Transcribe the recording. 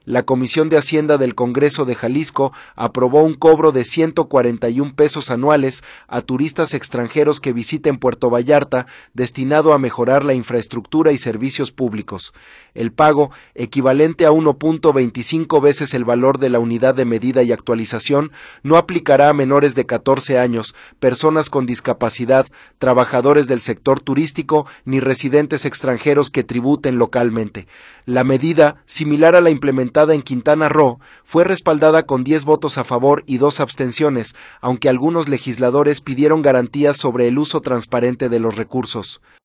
la Comisión de Hacienda del Congreso de Jalisco aprobó un cobro de 141 pesos anuales a turistas extranjeros que visiten Puerto Vallarta, destinado a mejorar la infraestructura y servicios públicos. El pago, equivalente a 1.25 veces el valor de la unidad de medida y actualización, no aplicará a menores de 14 años, personas con discapacidad, trabajadores del sector turístico ni residentes extranjeros que tributen localmente. La medida, similar a la implementada en Quintana Roo, fue respaldada con 10 votos a favor y 2 abstenciones, aunque algunos legisladores pidieron garantías sobre el uso transparente de los recursos.